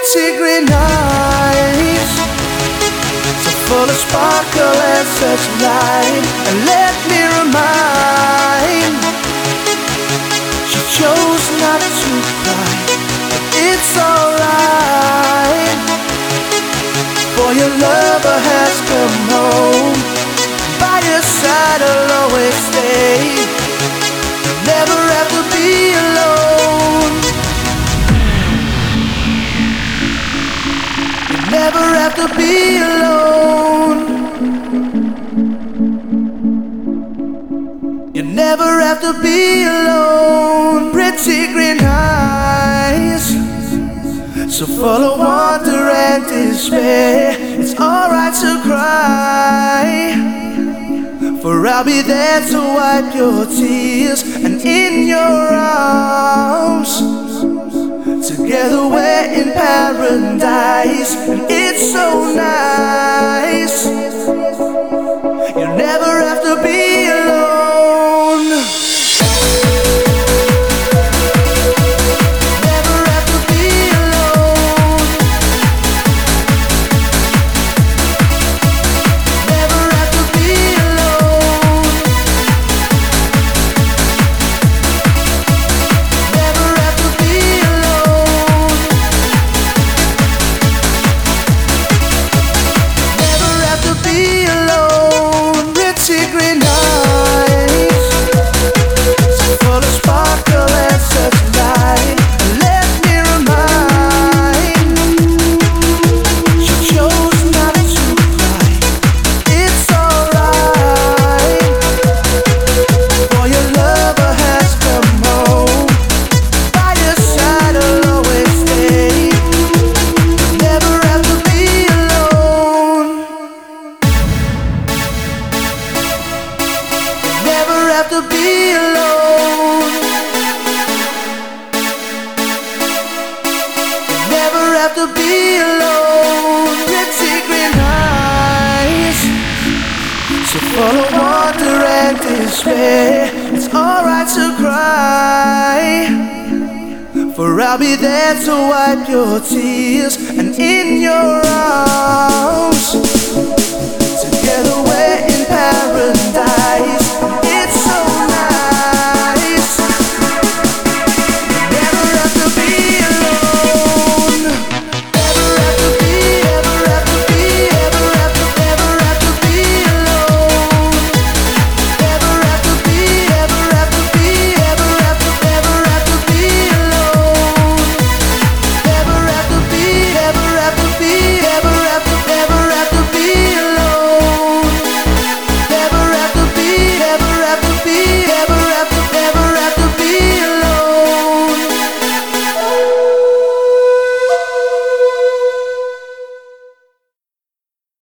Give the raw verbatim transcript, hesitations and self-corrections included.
pretty green eyes, so full of sparkle and such light. And let me remind, she chose not to cry, but it's alright, for your lover has come home. By your side I'll always stay, never have to be alone. Never have to be alone. You never have to be alone. Pretty green eyes, so full of wonder and despair. It's alright to cry, for I'll be there to wipe your tears. And in your arms, together we're in paradise, and it's so nice. You never have to be alone. Never have to be alone. Never have to be alone. Never have to be alone. Never have to be alone. Pretty green eyes, so full of sparkle and such light. Let me remind, she chose not to cry. It's alright, for your lover has come home. By your side I'll always stay, never have to be alone. Never have to be alone. Never have to be alone. Pretty green eyes, so full of wonder and despair. It's alright to cry, for I'll be there to wipe your tears. And in your arms,